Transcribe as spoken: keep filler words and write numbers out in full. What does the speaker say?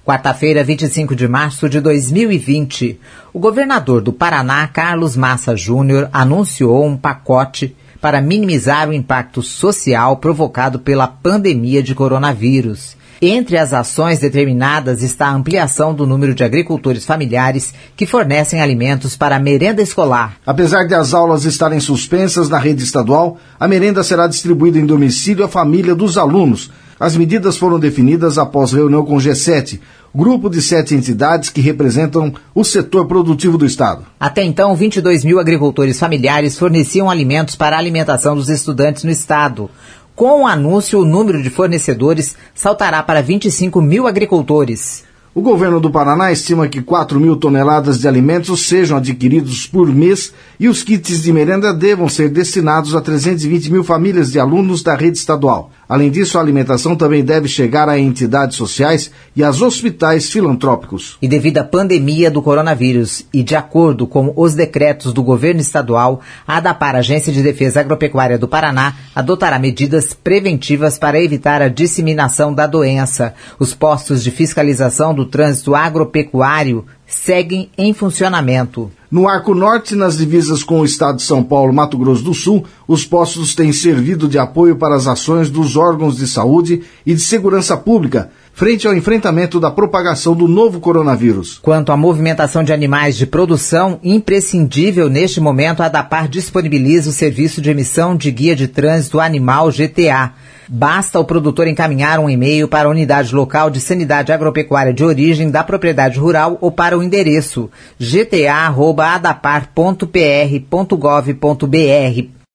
Quarta-feira, vinte e cinco de março de dois mil e vinte, o governador do Paraná, Carlos Massa Júnior, anunciou um pacote para minimizar o impacto social provocado pela pandemia de coronavírus. Entre as ações determinadas está a ampliação do número de agricultores familiares que fornecem alimentos para a merenda escolar. Apesar de as aulas estarem suspensas na rede estadual, a merenda será distribuída em domicílio à família dos alunos. As medidas foram definidas após reunião com o G sete, grupo de sete entidades que representam o setor produtivo do Estado. Até então, vinte e dois mil agricultores familiares forneciam alimentos para a alimentação dos estudantes no Estado. Com o anúncio, o número de fornecedores saltará para vinte e cinco mil agricultores. O governo do Paraná estima que quatro mil toneladas de alimentos sejam adquiridos por mês e os kits de merenda devam ser destinados a trezentas e vinte mil famílias de alunos da rede estadual. Além disso, a alimentação também deve chegar a entidades sociais e aos hospitais filantrópicos. E devido à pandemia do coronavírus e de acordo com os decretos do governo estadual, a ADAPAR, Agência de Defesa Agropecuária do Paraná, adotará medidas preventivas para evitar a disseminação da doença. Os postos de fiscalização do trânsito agropecuário seguem em funcionamento. No Arco Norte, nas divisas com o estado de São Paulo e Mato Grosso do Sul, os postos têm servido de apoio para as ações dos órgãos de saúde e de segurança pública, frente ao enfrentamento da propagação do novo coronavírus. Quanto à movimentação de animais de produção, imprescindível neste momento, a ADAPAR disponibiliza o serviço de emissão de Guia de Trânsito Animal G T A. Basta o produtor encaminhar um e-mail para a Unidade Local de Sanidade Agropecuária de Origem da Propriedade Rural ou para o endereço g t a arroba adapar ponto p r ponto gov ponto b r.